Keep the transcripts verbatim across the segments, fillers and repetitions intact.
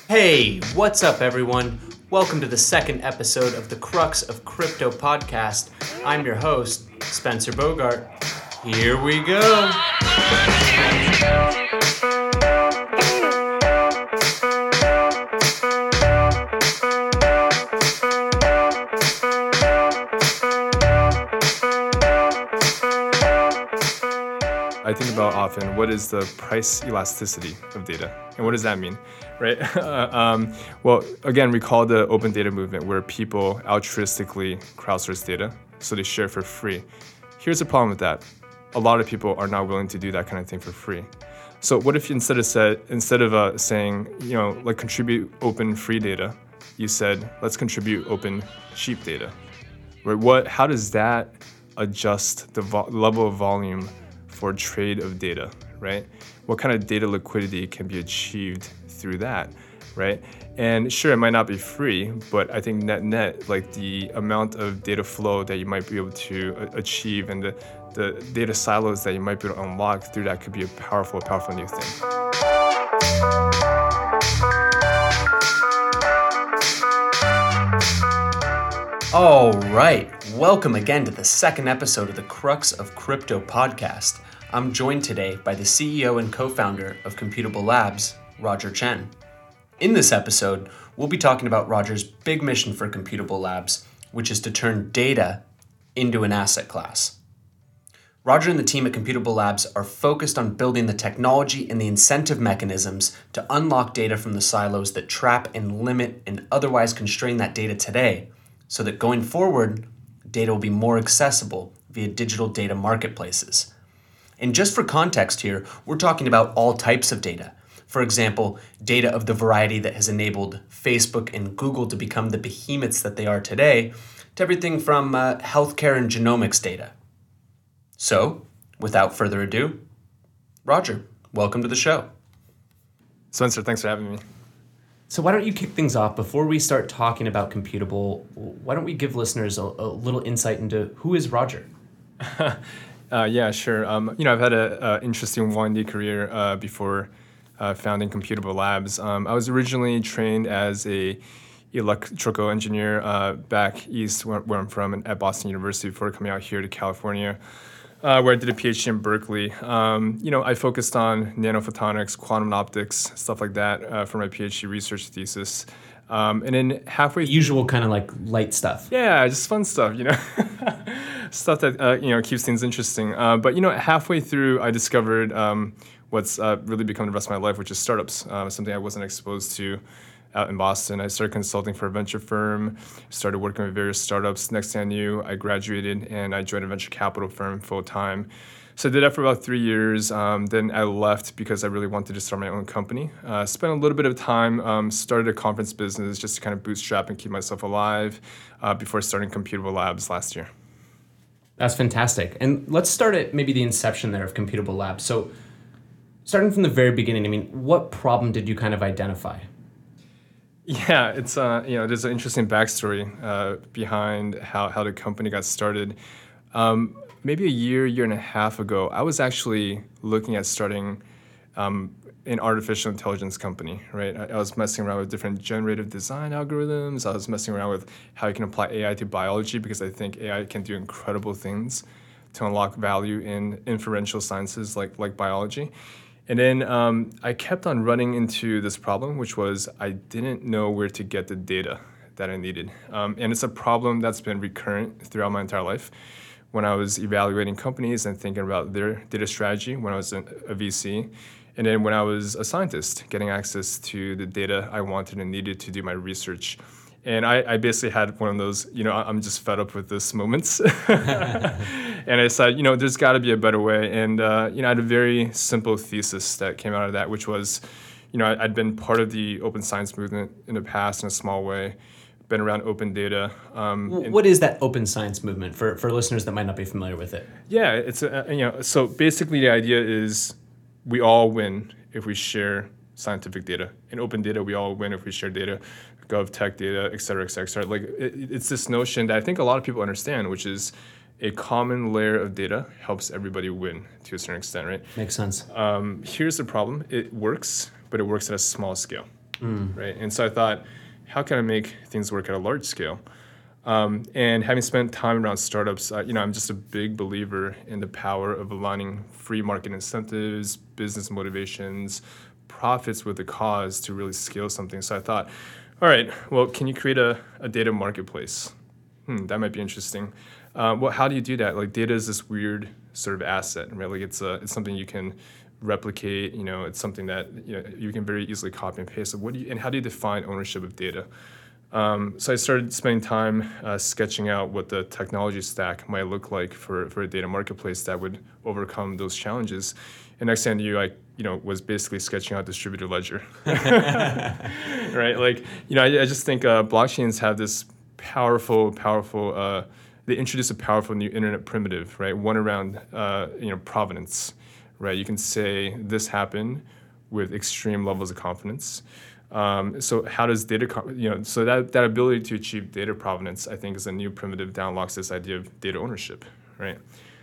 Hey, what's up, everyone? Welcome to the second episode of the Crux of Crypto podcast. I'm your host, Spencer Bogart. Here we go. I think about often what is the price elasticity of data, and what does that mean, right? um, well, again, recall the open data movement where people altruistically crowdsource data, so they share for free. Here's the problem with that: a lot of people are not willing to do that kind of thing for free. So what if you instead of said instead of uh, saying you know like contribute open free data, you said let's contribute open cheap data, right? What? How does that adjust the vo- level of volume for trade of data, right? What kind of data liquidity can be achieved through that, right? And sure, it might not be free, but I think net net, like the amount of data flow that you might be able to achieve and the, the data silos that you might be able to unlock through that could be a powerful, powerful new thing. All right, welcome again to the second episode of the Crux of Crypto podcast. I'm joined today by the C E O and co-founder of Computable Labs, Roger Chen. In this episode, we'll be talking about Roger's big mission for Computable Labs, which is to turn data into an asset class. Roger and the team at Computable Labs are focused on building the technology and the incentive mechanisms to unlock data from the silos that trap and limit and otherwise constrain that data today, so that going forward, data will be more accessible via digital data marketplaces. And just for context here, we're talking about all types of data. For example, data of the variety that has enabled Facebook and Google to become the behemoths that they are today, to everything from uh, healthcare and genomics data. So, without further ado, Roger, welcome to the show. Spencer, thanks for having me. So why don't you kick things off before we start talking about Computable? Why don't we give listeners a, a little insight into who is Roger? Uh, yeah, sure. Um, you know, I've had an interesting windy career uh, before uh, founding Computable Labs. Um, I was originally trained as a electrical engineer uh, back east, where, where I'm from, at Boston University, before coming out here to California, uh, where I did a PhD in Berkeley. Um, you know, I focused on nanophotonics, quantum optics, stuff like that uh, for my PhD research thesis. Um, and then halfway, the usual kind of like light stuff. Yeah, just fun stuff, you know, stuff that uh, you know keeps things interesting. Uh, but you know, halfway through, I discovered um, what's uh, really become the rest of my life, which is startups. Uh, something I wasn't exposed to out in Boston. I started consulting for a venture firm, started working with various startups. Next thing I knew, I graduated and I joined a venture capital firm full time. So I did that for about three years. Um, then I left because I really wanted to start my own company. Uh, spent a little bit of time, um, started a conference business just to kind of bootstrap and keep myself alive uh, before starting Computable Labs last year. That's fantastic. And let's start at maybe the inception there of Computable Labs. So starting from the very beginning, I mean, what problem did you kind of identify? Yeah, it's uh, you know, there's an interesting backstory uh, behind how, how the company got started. Um, maybe a year, year and a half ago, I was actually looking at starting um, an artificial intelligence company, right? I, I was messing around with different generative design algorithms. I was messing around with how you can apply A I to biology, because I think A I can do incredible things to unlock value in inferential sciences like, like biology. And then um, I kept on running into this problem, which was I didn't know where to get the data that I needed. Um, and it's a problem that's been recurrent throughout my entire life. When I was evaluating companies and thinking about their data strategy, when I was a V C, and then when I was a scientist, getting access to the data I wanted and needed to do my research. And I, I basically had one of those, you know, I'm just fed up with this moments. And I said, you know, there's got to be a better way. And, uh, you know, I had a very simple thesis that came out of that, which was, you know, I'd been part of the open science movement in the past in a small way, been around open data. Um, what is that open science movement for, for listeners that might not be familiar with it? Yeah, it's, a, you know, so basically the idea is we all win if we share scientific data. In open data, we all win if we share data, gov tech data, et cetera, et cetera, et cetera. Like it, it's this notion that I think a lot of people understand, which is a common layer of data helps everybody win to a certain extent, right? Makes sense. Um, here's the problem. It works, but it works at a small scale. mm. right? And so I thought, how can I make things work at a large scale? Um, and having spent time around startups, uh, you know, I'm just a big believer in the power of aligning free market incentives, business motivations, profits with the cause to really scale something. So I thought, all right, well, can you create a, a data marketplace? Hmm, that might be interesting. Uh, well, how do you do that? Like, data is this weird sort of asset, right? Like, it's a, it's something you can replicate. You know, it's something that you know you can very easily copy and paste. So, what do you and how do you define ownership of data? Um, so I started spending time uh, sketching out what the technology stack might look like for, for a data marketplace that would overcome those challenges. And next thing I knew, I you know was basically sketching out distributed ledger. Right? Like you know, I, I just think uh, blockchains have this powerful, powerful. Uh, they introduce a powerful new internet primitive, right? One around uh, you know provenance, right? You can say this happened with extreme levels of confidence. Um, so how does data, you know, so that, that ability to achieve data provenance, I think, is a new primitive that unlocks this idea of data ownership, right?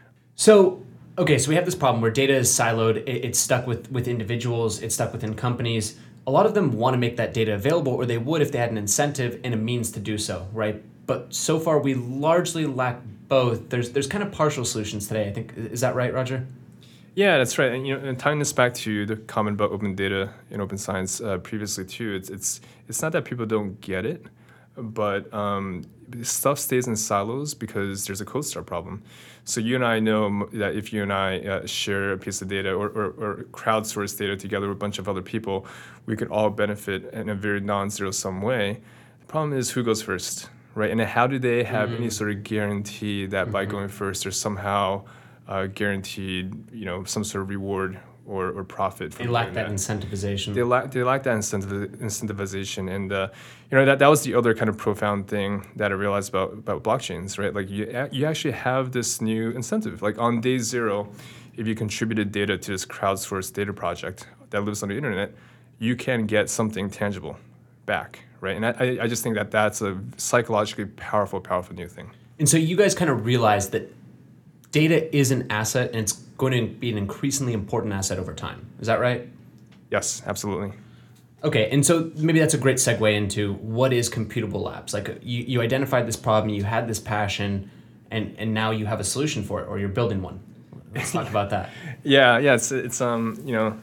So, okay, so we have this problem where data is siloed, it, it's stuck with, with individuals, it's stuck within companies. A lot of them want to make that data available, or they would if they had an incentive and a means to do so, right? But so far, we largely lack both. There's there's kind of partial solutions today, I think. Is that right, Roger? Yeah, that's right. And you know, and tying this back to the comment about open data and open science uh, previously too, it's it's it's not that people don't get it, but um, stuff stays in silos because there's a code star problem. So you and I know that if you and I uh, share a piece of data or, or, or crowdsource data together with a bunch of other people, we could all benefit in a very non-zero sum way. The problem is who goes first, right? And how do they have mm-hmm. any sort of guarantee that mm-hmm. by going first, there's somehow Uh, guaranteed, you know, some sort of reward or, or profit. From they lack that, that incentivization. They lack they lack that incentiv- incentivization, and uh, you know that that was the other kind of profound thing that I realized about about blockchains, right? Like you you actually have this new incentive. Like on day zero, if you contributed data to this crowdsourced data project that lives on the internet, you can get something tangible back, right? And I I just think that that's a psychologically powerful, powerful new thing. And so you guys kind of realized that data is an asset, and it's going to be an increasingly important asset over time. Is that right? Yes, absolutely. Okay, and so maybe that's a great segue into what is Computable Labs. Like you, you identified this problem, you had this passion, and, and now you have a solution for it, or you're building one. Let's talk about that. Yeah, yeah, it's it's um you know,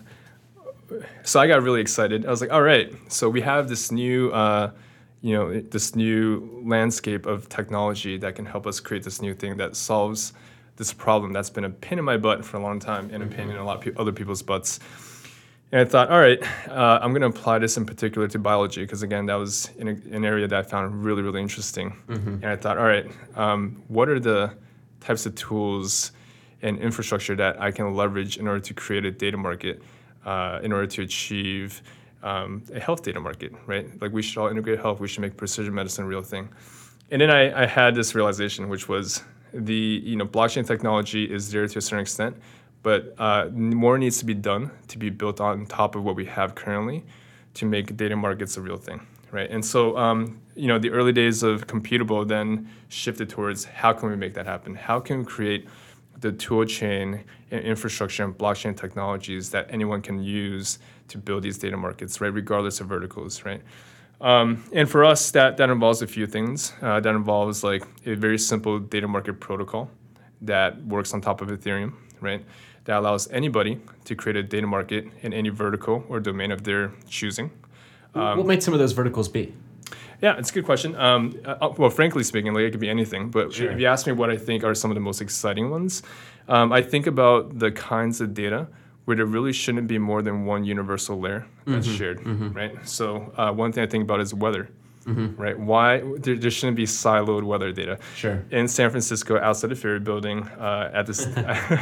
so I got really excited. I was like, all right, so we have this new uh, you know, this new landscape of technology that can help us create this new thing that solves this problem that's been a pain in my butt for a long time and a pain in a lot of pe- other people's butts. And I thought, all right, uh, I'm going to apply this in particular to biology because, again, that was in a, an area that I found really, really interesting. Mm-hmm. And I thought, all right, um, what are the types of tools and infrastructure that I can leverage in order to create a data market, uh, in order to achieve um, a health data market, right? Like we should all integrate health. We should make precision medicine a real thing. And then I, I had this realization, which was, the you know blockchain technology is there to a certain extent, but uh, more needs to be done to be built on top of what we have currently to make data markets a real thing, right? And so um, you know the early days of Computable then shifted towards how can we make that happen? How can we create the tool chain and infrastructure and blockchain technologies that anyone can use to build these data markets, right? Regardless of verticals, right? Um, and for us, that, that involves a few things. Uh, that involves like a very simple data market protocol that works on top of Ethereum, right? That allows anybody to create a data market in any vertical or domain of their choosing. Um, what might some of those verticals be? Yeah, it's a good question. Um, uh, well, frankly speaking, like it could be anything. But sure. If you ask me what I think are some of the most exciting ones, um, I think about the kinds of data where there really shouldn't be more than one universal layer that's mm-hmm, shared, mm-hmm. right? So uh, one thing I think about is weather, mm-hmm. right? Why there, there shouldn't be siloed weather data. Sure. In San Francisco, outside the Ferry Building, uh, at this,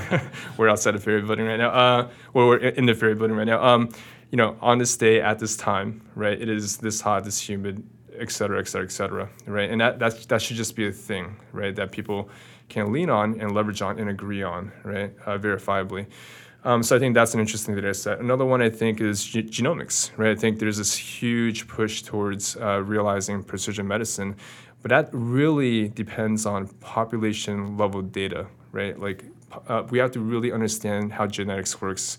we're outside the Ferry Building right now. Uh, well, we're in the Ferry Building right now. Um, you know, on this day at this time, right? It is this hot, this humid, et cetera, et cetera, et cetera, right? And that that that should just be a thing, right? That people can lean on and leverage on and agree on, right? Uh, verifiably. Um, so I think that's an interesting data set. Another one I think is g- genomics, right? I think there's this huge push towards uh, realizing precision medicine, but that really depends on population level data, right? Like uh, we have to really understand how genetics works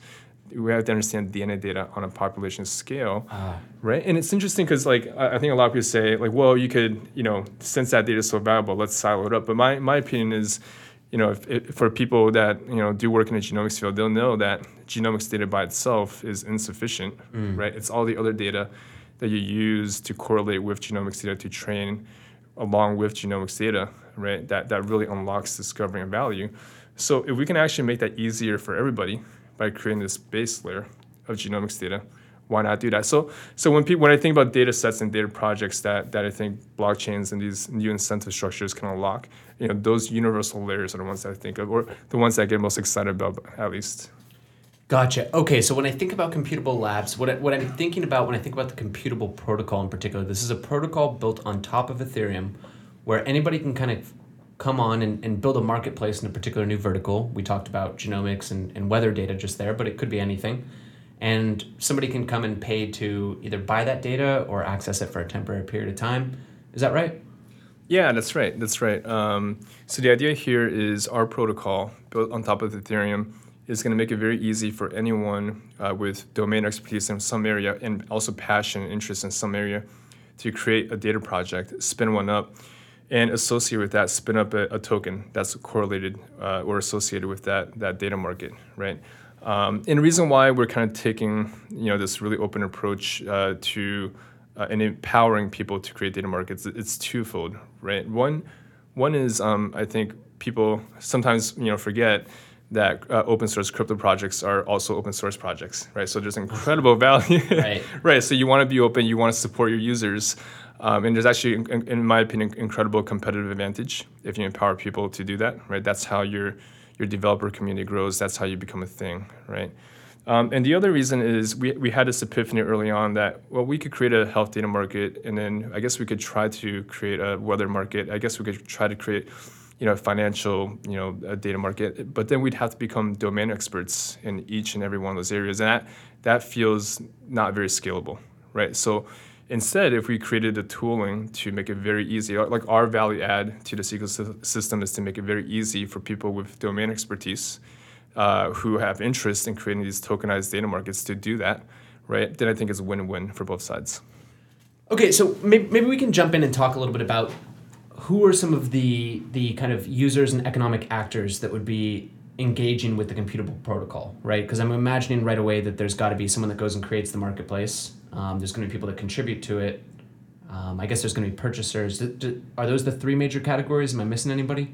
we have to understand D N A data on a population scale, uh. right? And it's interesting because like I, I think a lot of people say like, well, you could, you know, since that data is so valuable, let's silo it up. But my my opinion is, you know, if, if for people that you know do work in the genomics field, they'll know that genomics data by itself is insufficient, mm. right? It's all the other data that you use to correlate with genomics data to train along with genomics data, right? That that really unlocks discovery and value. So if we can actually make that easier for everybody by creating this base layer of genomics data, why not do that? So so when people when I think about data sets and data projects that that I think blockchains and these new incentive structures can unlock, you know, those universal layers are the ones that I think of, or the ones that I get most excited about, at least. Gotcha. Okay, so when I think about computable labs, what, I, what I'm thinking about when I think about the computable protocol in particular, this is a protocol built on top of Ethereum where anybody can kind of come on and, and build a marketplace in a particular new vertical. We talked about genomics and, and weather data just there, but it could be anything. And somebody can come and pay to either buy that data or access it for a temporary period of time. Is that right? Yeah, that's right. That's right. Um, so the idea here is our protocol built on top of Ethereum is going to make it very easy for anyone uh, with domain expertise in some area and also passion and interest in some area to create a data project, spin one up, and associate with that, spin up a, a token that's correlated uh, or associated with that that data market, right? Um, and the reason why we're kind of taking you know this really open approach uh, to uh, and empowering people to create data markets, it's twofold, right? One, one is um, I think people sometimes you know forget that uh, open source crypto projects are also open source projects, right? So there's incredible value, right? Right. So you want to be open, you want to support your users, um, and there's actually, in, in my opinion, incredible competitive advantage if you empower people to do that, right? That's how your your developer community grows. That's how you become a thing, right? Um, and the other reason is we we had this epiphany early on that well we could create a health data market, and then I guess we could try to create a weather market. I guess we could try to create you know, financial, you know, a data market, but then we'd have to become domain experts in each and every one of those areas, and that that feels not very scalable, right? So instead, if we created the tooling to make it very easy, like our value add to this ecosystem is to make it very easy for people with domain expertise uh, who have interest in creating these tokenized data markets to do that, right? Then I think it's a win-win for both sides. Okay, so maybe, maybe we can jump in and talk a little bit about who are some of the the kind of users and economic actors that would be engaging with the computable protocol, right? Because I'm imagining right away that there's got to be someone that goes and creates the marketplace. Um, there's going to be people that contribute to it. Um, I guess there's going to be purchasers. D- d- are those the three major categories? Am I missing anybody?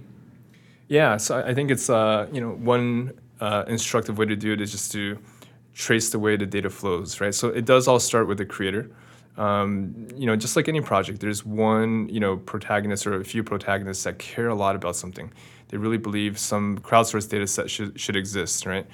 Yeah, so I think it's uh, you know one uh, instructive way to do it is just to trace the way the data flows, right? So it does all start with the creator. Um, you know, just like any project, there's one, you know, protagonist or a few protagonists that care a lot about something. They really believe some crowdsourced data set should, should exist, right?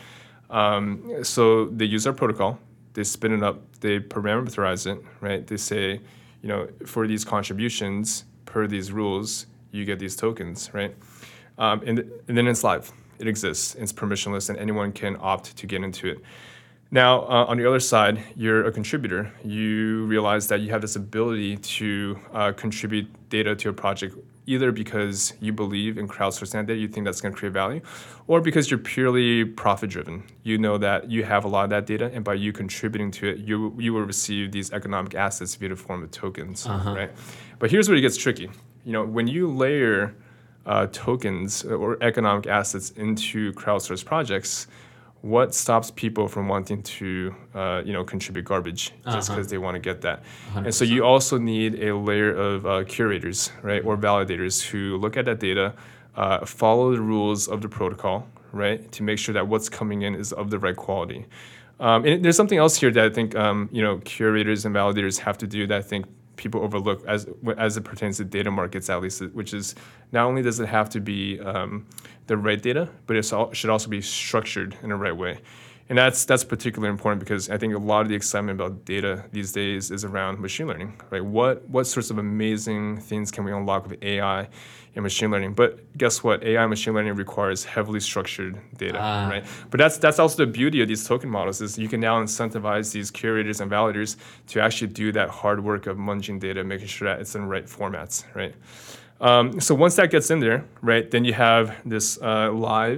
Um, so they use our protocol, they spin it up, they parameterize it, right? They say, you know, for these contributions, per these rules, you get these tokens, right? Um, and, and then it's live. It exists. It's permissionless, and anyone can opt to get into it. Now, uh, on the other side, you're a contributor. You realize that you have this ability to uh, contribute data to a project, either because you believe in crowdsourcing that data, you think that's going to create value, or because you're purely profit-driven. You know that you have a lot of that data, and by you contributing to it, you you will receive these economic assets via the form of tokens, uh-huh. right? But here's where it gets tricky. You know, when you layer uh, tokens or economic assets into crowdsourced projects, what stops people from wanting to, uh, you know, contribute garbage just because uh-huh. they want to get that? one hundred percent. And so you also need a layer of uh, curators, right, or validators who look at that data, uh, follow the rules of the protocol, right, to make sure that what's coming in is of the right quality. Um, and there's something else here that I think, um, you know, curators and validators have to do that I think people overlook as as it pertains to data markets, at least, which is not only does it have to be um, the right data, but it should also be structured in the right way. And that's that's particularly important because I think a lot of the excitement about data these days is around machine learning, right? What what sorts of amazing things can we unlock with A I and machine learning? But guess what? A I and machine learning requires heavily structured data, uh. right? But that's that's also the beauty of these token models is you can now incentivize these curators and validators to actually do that hard work of munging data, making sure that it's in the right formats, right? Um, so once that gets in there, right, then you have this uh, live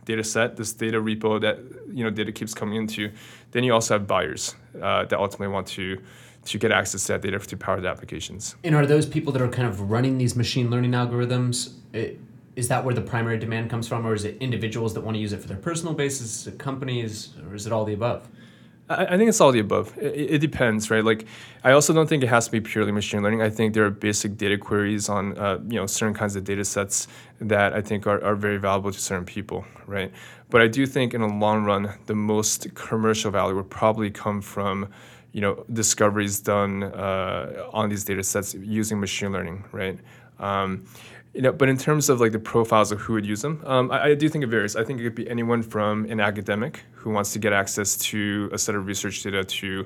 data set, this data repo that you know data keeps coming into, then you also have buyers uh, that ultimately want to to get access to that data to power the applications. And are those people that are kind of running these machine learning algorithms, it, is that where the primary demand comes from, or is it individuals that want to use it for their personal basis, is it companies, or is it all the above? I, I think it's all the above. It, it depends, right? Like, I also don't think it has to be purely machine learning. I think there are basic data queries on, uh, you know, certain kinds of data sets that I think are, are very valuable to certain people, right? But I do think in the long run, the most commercial value would probably come from, you know, discoveries done uh, on these data sets using machine learning, right? Um, you know, but in terms of like the profiles of who would use them, um, I, I do think it varies. I think it could be anyone from an academic who wants to get access to a set of research data to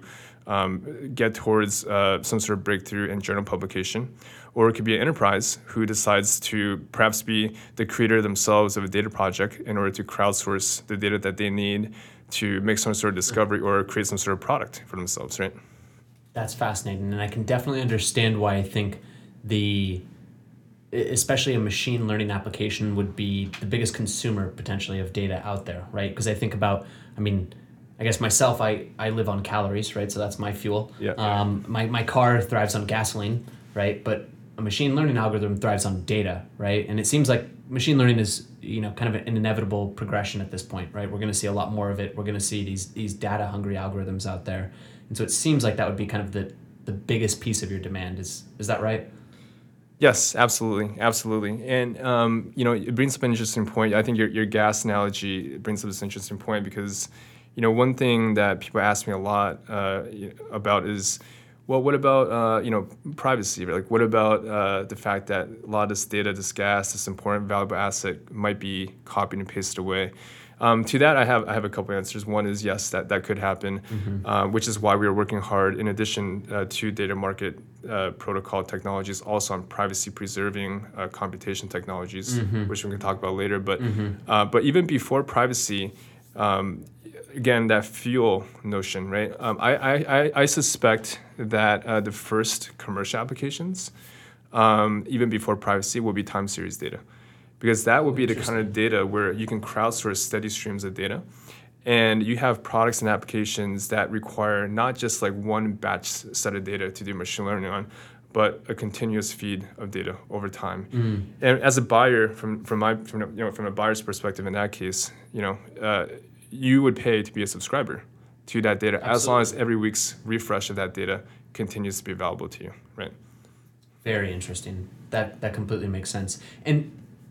um, get towards uh, some sort of breakthrough in journal publication, or it could be an enterprise who decides to perhaps be the creator themselves of a data project in order to crowdsource the data that they need to make some sort of discovery or create some sort of product for themselves, right? That's fascinating, and I can definitely understand why I think the, especially a machine learning application would be the biggest consumer potentially of data out there, right? Because I think about, I mean, I guess myself, I, I live on calories, right? So that's my fuel. Yeah. Um, my, my car thrives on gasoline, right? But a machine learning algorithm thrives on data, right? And it seems like machine learning is, you know, kind of an inevitable progression at this point, right? We're going to see a lot more of it. We're going to see these these data hungry algorithms out there, and so it seems like that would be kind of the the biggest piece of your demand. Is is that right? Yes, absolutely, absolutely. And um, you know, it brings up an interesting point. I think your your gas analogy brings up this interesting point because, you know, one thing that people ask me a lot uh, about is, well, what about uh, you know privacy? Like, what about uh, the fact that a lot of this data, this gas, this important, valuable asset might be copied and pasted away? Um, to that, I have I have a couple answers. One is yes, that that could happen, mm-hmm. uh, which is why we are working hard, in addition uh, to data market uh, protocol technologies, also on privacy preserving uh, computation technologies, mm-hmm. which we can talk about later. But mm-hmm. uh, but even before privacy. Um, Again, that fuel notion, right? Um, I, I, I suspect that uh, the first commercial applications, um, even before privacy, will be time series data. Because that will be the kind of data where you can crowdsource steady streams of data. And you have products and applications that require not just like one batch set of data to do machine learning on, but a continuous feed of data over time. Mm. And as a buyer, from from my from, you know from a buyer's perspective, in that case, you know. Uh, you would pay to be a subscriber to that data. Absolutely. As long as every week's refresh of that data continues to be available to you, right? Very interesting. That that completely makes sense. And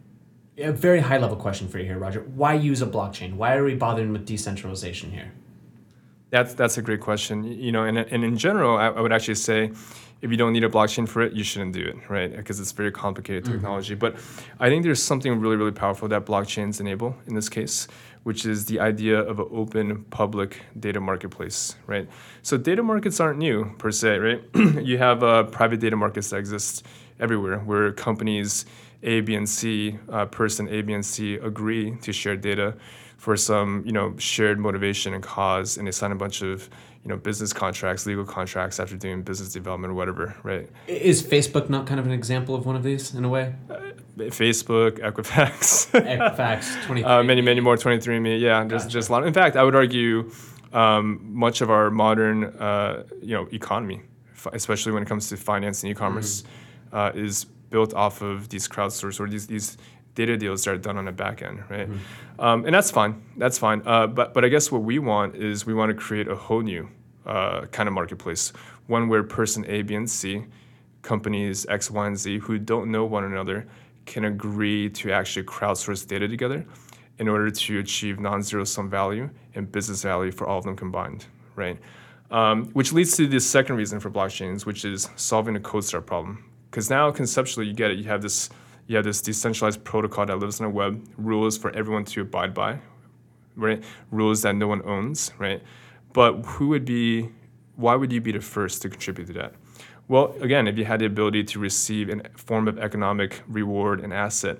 a very high level question for you here, Roger. Why use a blockchain? Why are we bothering with decentralization here? That's that's a great question. You know, and and in general, I, I would actually say, if you don't need a blockchain for it, you shouldn't do it, right? Because it's very complicated technology. Mm-hmm. But I think there's something really, really powerful that blockchains enable in this case, which is the idea of an open public data marketplace, right? So data markets aren't new per se, right? You have uh, private data markets that exist everywhere where companies A, B, and C, uh, person A, B, and C agree to share data for some, you know, shared motivation and cause, and they sign a bunch of, you know, business contracts, legal contracts after doing business development or whatever, right? Is Facebook not kind of an example of one of these in a way? Uh, Facebook, Equifax, Equifax, twenty-three uh, many, many more, twenty-three and me. Yeah, there's gotcha. Just a lot. In fact, I would argue um, much of our modern, uh, you know, economy, especially when it comes to finance and e-commerce, mm-hmm. uh, is built off of these crowdsourced or these these data deals that are done on the back end, right? Mm-hmm. Um, and that's fine. That's fine. Uh, but but I guess what we want is we want to create a whole new uh, kind of marketplace, one where person A, B, and C, companies X, Y, and Z who don't know one another can agree to actually crowdsource data together in order to achieve non-zero sum value and business value for all of them combined, right? Um, which leads to the second reason for blockchains, which is solving the code start problem. Because now conceptually you get it. You have this you have this decentralized protocol that lives on the web, rules for everyone to abide by, right? Rules that no one owns, right? But who would be, why would you be the first to contribute to that? Well, again, if you had the ability to receive a form of economic reward and asset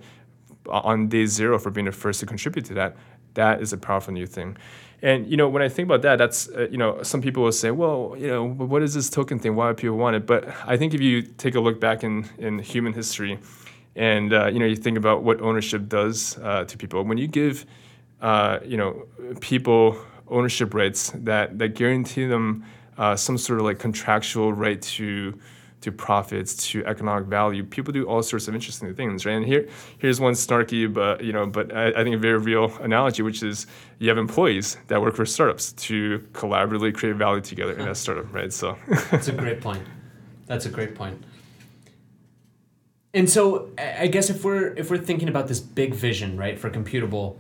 on day zero for being the first to contribute to that, that is a powerful new thing. And, you know, when I think about that, that's, uh, you know, some people will say, well, you know, what is this token thing? Why do people want it? But I think if you take a look back in, in human history and, uh, you know, you think about what ownership does uh, to people, when you give uh, you know, people ownership rights that, that guarantee them uh, some sort of like contractual right to to profits, to economic value. People do all sorts of interesting things, right? And here, here's one snarky, but you know, but I, I think a very real analogy, which is you have employees that work for startups to collaboratively create value together in that startup, right? So that's a great point. That's a great point. And so, I guess if we're if we're thinking about this big vision, right, for Computable,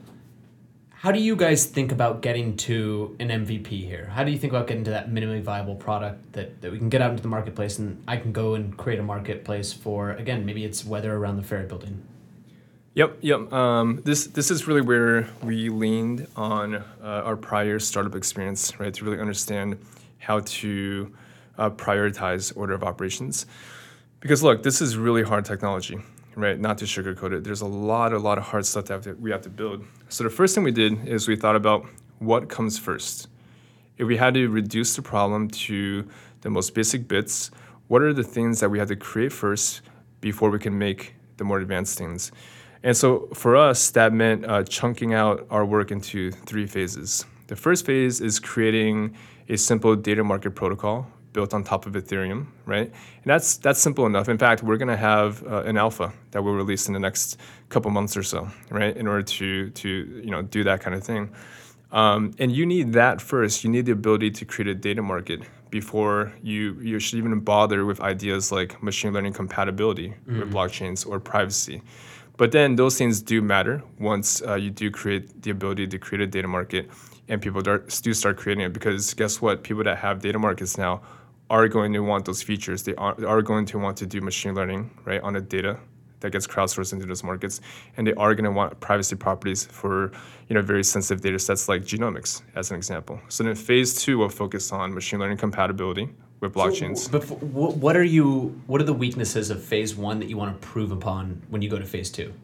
how do you guys think about getting to an M V P here? How do you think about getting to that minimally viable product that, that we can get out into the marketplace and I can go and create a marketplace for, again, maybe it's weather around the Ferry Building? Yep, yep. Um, this this is really where we leaned on uh, our prior startup experience, right, to really understand how to uh, prioritize order of operations. Because look, this is really hard technology, right? Not to sugarcoat it. There's a lot, a lot of hard stuff that have to, we have to build. So the first thing we did is we thought about what comes first. If we had to reduce the problem to the most basic bits, what are the things that we had to create first before we can make the more advanced things? And so for us, that meant uh, chunking out our work into three phases. The first phase is creating a simple data market protocol built on top of Ethereum, right? And that's that's simple enough. In fact, we're going to have uh, an alpha that we'll release in the next couple months or so, right? In order to to you know do that kind of thing. Um, and you need that first. You need the ability to create a data market before you you should even bother with ideas like machine learning compatibility mm-hmm. with blockchains or privacy. But then those things do matter once uh, you do create the ability to create a data market and people do start creating it, because guess what? People that have data markets now are going to want those features. They are, are going to want to do machine learning, right, on the data that gets crowdsourced into those markets. And they are going to want privacy properties for, you know, very sensitive data sets like genomics, as an example. So then phase two will focus on machine learning compatibility with blockchains. So, before, what are you, what are the weaknesses of phase one that you want to prove upon when you go to phase two?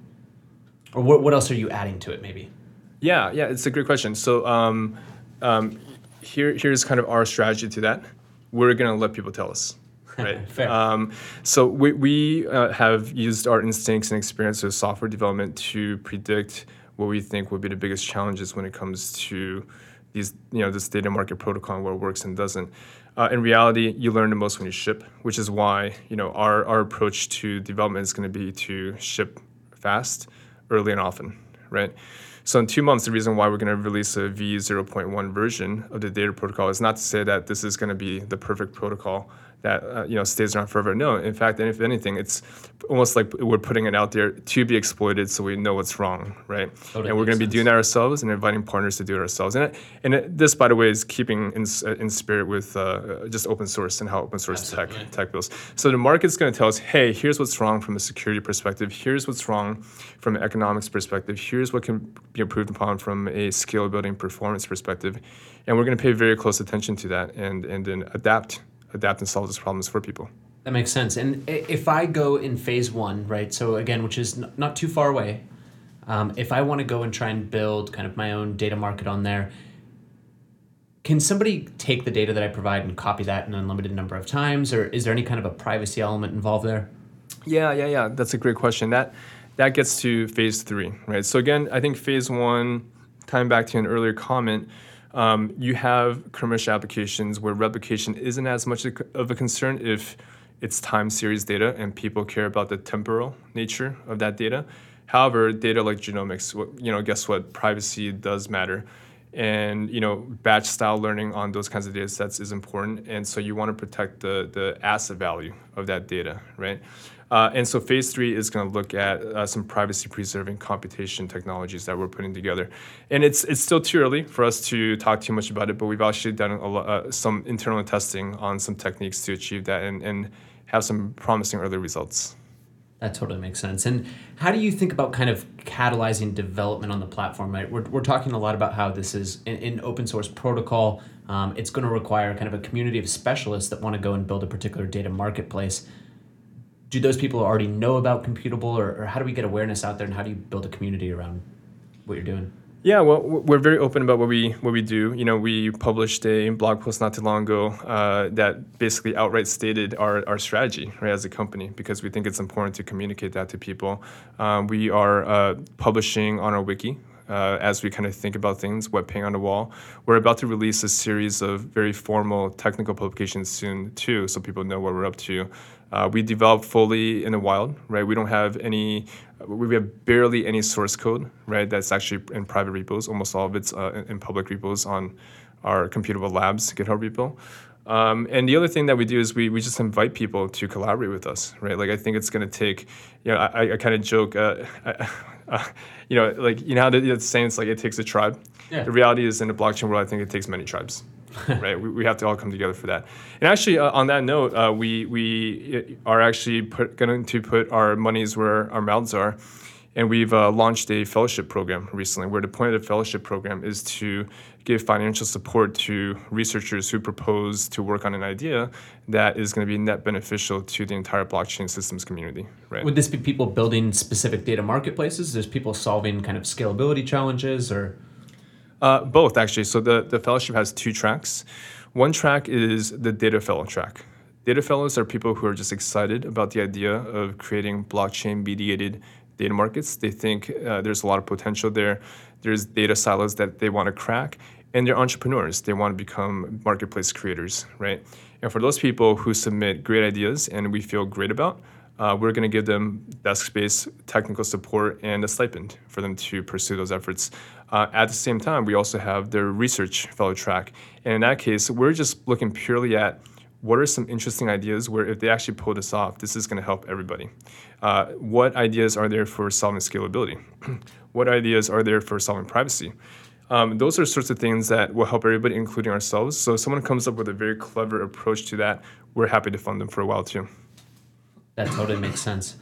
Or what, what else are you adding to it, maybe? Yeah, yeah, it's a great question. So um, um, here, here's kind of our strategy to that. We're going to let people tell us, right? Fair. Um, so we, we uh, have used our instincts and experience with software development to predict what we think will be the biggest challenges when it comes to these, you know, this data market protocol and what works and doesn't. Uh, in reality, you learn the most when you ship, which is why, you know, our, our approach to development is going to be to ship fast, early, and often, right? So in two months, the reason why we're going to release a V zero point one version of the data protocol is not to say that this is going to be the perfect protocol that uh, you know stays around forever. No, in fact, if anything, it's almost like we're putting it out there to be exploited, so we know what's wrong, right? Totally. And we're going to be doing that ourselves and inviting partners to do it ourselves. And it, and it, this, by the way, is keeping in, in spirit with uh, just open source and how open source Absolutely. tech tech builds. So the market's going to tell us, hey, here's what's wrong from a security perspective. Here's what's wrong from an economics perspective. Here's what can be improved upon from a scalability and performance perspective. And we're going to pay very close attention to that and and then adapt. adapt and solve those problems for people. That makes sense. And if I go in phase one, right, so again, which is not too far away, um, if I want to go and try and build kind of my own data market on there, can somebody take the data that I provide and copy that an unlimited number of times, or is there any kind of a privacy element involved there? Yeah, yeah, yeah. That's a great question. That that gets to phase three, right? So again, I think phase one, tying back to an earlier comment, Um, you have commercial applications where replication isn't as much of a concern if it's time series data and people care about the temporal nature of that data. However, data like genomics, you know, guess what? Privacy does matter. And, you know, batch style learning on those kinds of data sets is important. And so you want to protect the, the asset value of that data, right? Uh, and so phase three is going to look at uh, some privacy-preserving computation technologies that we're putting together. And it's it's still too early for us to talk too much about it, but we've actually done a lo- uh, some internal testing on some techniques to achieve that and, and have some promising early results. That totally makes sense. And how do you think about kind of catalyzing development on the platform, right? We're, we're talking a lot about how this is an open source protocol. Um, it's going to require kind of a community of specialists that want to go and build a particular data marketplace. Do those people already know about Computable, or, or how do we get awareness out there, and how do you build a community around what you're doing? Yeah, well, we're very open about what we what we do. You know, we published a blog post not too long ago uh, that basically outright stated our, our strategy, right, as a company, because we think it's important to communicate that to people. Um, we are uh, publishing on our wiki uh, as we kind of think about things, wet paint on the wall. We're about to release a series of very formal technical publications soon too, so people know what we're up to. Uh, we develop fully in the wild, right? We don't have any, we have barely any source code, right? That's actually in private repos. Almost all of it's uh, in, in public repos on our Computable Labs GitHub repo. Um, and the other thing that we do is we, we just invite people to collaborate with us, right? Like I think it's going to take, you know, I, I kind of joke, uh, I, uh, you know, like, you know how the, the saying it's like it takes a tribe? Yeah. The reality is in the blockchain world, I think it takes many tribes, right? We, we have to all come together for that. And actually, uh, on that note, uh, we, we are actually put, going to put our monies where our mouths are. And we've uh, launched a fellowship program recently, where the point of the fellowship program is to give financial support to researchers who propose to work on an idea that is going to be net beneficial to the entire blockchain systems community. Right? Would this be people building specific data marketplaces? There's people solving kind of scalability challenges, or? Uh, both, actually. So the, the fellowship has two tracks. One track is the Data Fellow track. Data Fellows are people who are just excited about the idea of creating blockchain-mediated data markets. They think uh, there's a lot of potential there. There's data silos that they want to crack, and they're entrepreneurs. They want to become marketplace creators, right? And for those people who submit great ideas and we feel great about, uh, we're going to give them desk space, technical support, and a stipend for them to pursue those efforts. Uh, at the same time, we also have the research fellow track. And in that case, we're just looking purely at what are some interesting ideas where if they actually pull this off, this is going to help everybody. Uh, what ideas are there for solving scalability? What ideas are there for solving privacy? Um, those are sorts of things that will help everybody, including ourselves. So if someone comes up with a very clever approach to that, we're happy to fund them for a while too. That totally makes sense.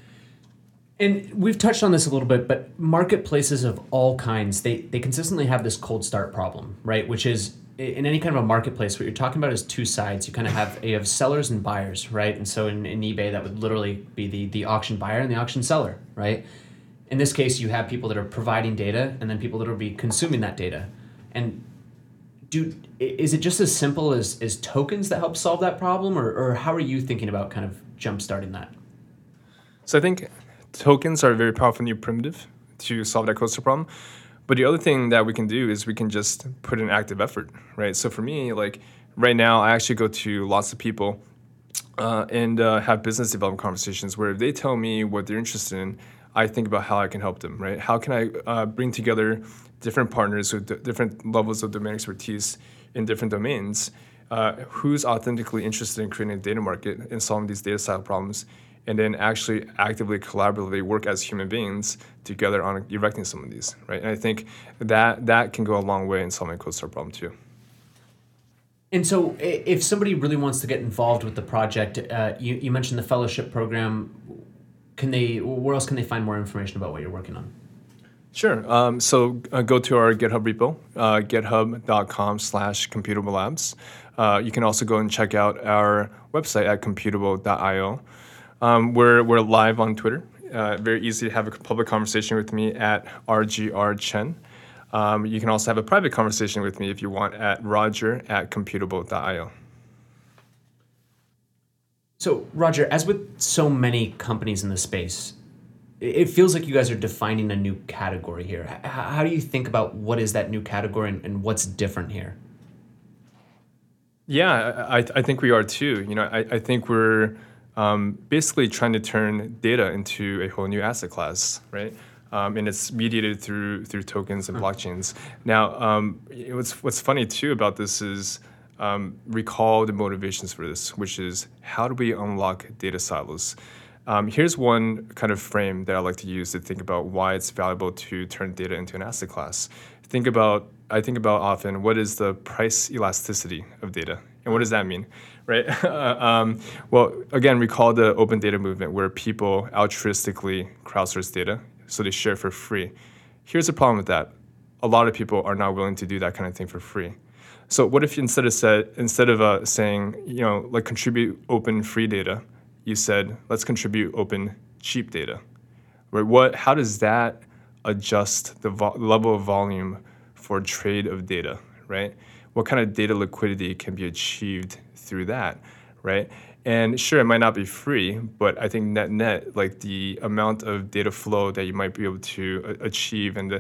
And we've touched on this a little bit, but marketplaces of all kinds, they, they consistently have this cold start problem, right? Which is, in any kind of a marketplace, what you're talking about is two sides. You kind of have you have sellers and buyers, right? And so in, in eBay, that would literally be the, the auction buyer and the auction seller, right? In this case, you have people that are providing data and then people that will be consuming that data. And do is it just as simple as, as tokens that help solve that problem, or, or how are you thinking about kind of jump-starting that? So I think tokens are a very powerful new primitive to solve that cluster problem. But the other thing that we can do is we can just put in active effort, right? So for me, like right now, I actually go to lots of people uh, and uh, have business development conversations where if they tell me what they're interested in, I think about how I can help them, right? How can I uh, bring together different partners with d- different levels of domain expertise in different domains? Uh, who's authentically interested in creating a data market and solving these data style problems, and then actually actively, collaboratively work as human beings together on erecting some of these, right? And I think that that can go a long way in solving a cold start problem too. And so if somebody really wants to get involved with the project, uh, you, you mentioned the fellowship program. Can they, where else can they find more information about what you're working on? Sure. Um, so uh, go to our GitHub repo, uh, github.com slash computable labs. Uh, you can also go and check out our website at computable dot io. Um, we're, we're live on Twitter. Uh, very easy to have a public conversation with me at R G R Chen. Um, you can also have a private conversation with me if you want at roger at computable dot io. So, Roger, as with so many companies in the space, it feels like you guys are defining a new category here. How do you think about what is that new category and, and what's different here? Yeah, I, I think we are too. You know, I, I think we're um, basically trying to turn data into a whole new asset class, right? Um, and it's mediated through through tokens and blockchains. Now, um, what's what's funny too about this is um, recall the motivations for this, which is how do we unlock data silos? Um, here's one kind of frame that I like to use to think about why it's valuable to turn data into an asset class. Think about I think about often what is the price elasticity of data, and what does that mean, right? um, well, again, recall the open data movement where people altruistically crowdsource data, so they share for free. Here's the problem with that: a lot of people are not willing to do that kind of thing for free. So what if you instead of said instead of uh, saying you know like contribute open free data, you said let's contribute open cheap data, right? What? How does that adjust the vo- level of volume for trade of data, right? What kind of data liquidity can be achieved through that, right? And sure, it might not be free, but I think net net, like the amount of data flow that you might be able to a- achieve and the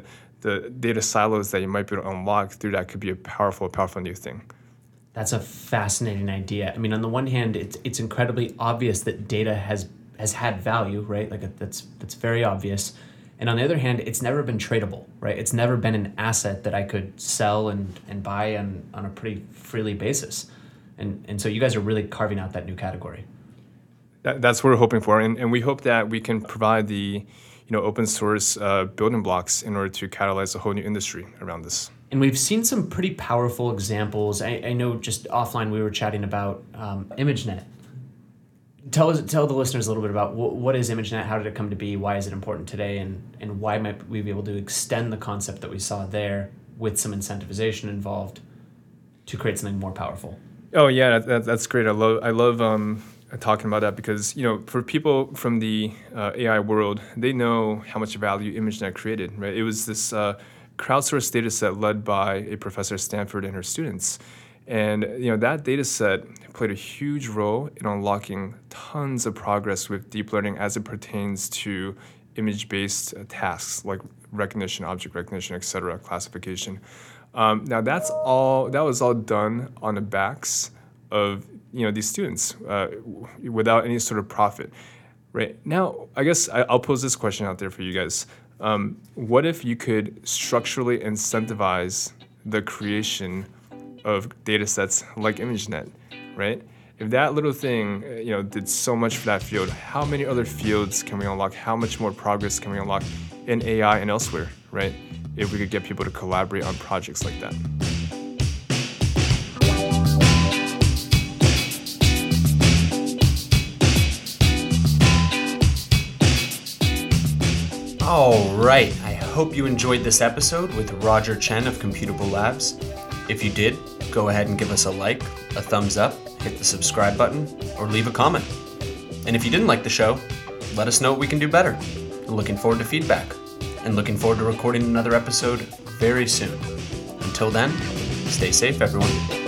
the data silos that you might be able to unlock through that could be a powerful, powerful new thing. That's a fascinating idea. I mean, on the one hand, it's it's incredibly obvious that data has has had value, right? Like that's that's very obvious. And on the other hand, it's never been tradable, right? It's never been an asset that I could sell and, and buy on, on a pretty freely basis. And and so you guys are really carving out that new category. That, that's what we're hoping for. And, and we hope that we can provide the you know, open source uh, building blocks in order to catalyze a whole new industry around this. And we've seen some pretty powerful examples. I, I know just offline we were chatting about um, ImageNet. Tell us, tell the listeners a little bit about what, what is ImageNet, how did it come to be, why is it important today, and, and why might we be able to extend the concept that we saw there with some incentivization involved to create something more powerful? Oh yeah, that, that, that's great. I love I love um, talking about that because you know for people from the uh, A I world, they know how much value ImageNet created. Right, it was this uh, crowdsourced data set led by a professor at Stanford and her students. And you know that data set played a huge role in unlocking tons of progress with deep learning as it pertains to image-based uh, tasks like recognition, object recognition, et cetera, classification. Um, now that's all. That was all done on the backs of you know these students uh, w- without any sort of profit. Right now, I guess I, I'll pose this question out there for you guys. Um, what if you could structurally incentivize the creation of data sets like ImageNet, right? If that little thing, you know, did so much for that field, how many other fields can we unlock? How much more progress can we unlock in A I and elsewhere, right? If we could get people to collaborate on projects like that. All right, I hope you enjoyed this episode with Roger Chen of Computable Labs. If you did, go ahead and give us a like, a thumbs up, hit the subscribe button, or leave a comment. And if you didn't like the show, let us know what we can do better. Looking forward to feedback, and looking forward to recording another episode very soon. Until then, stay safe, everyone.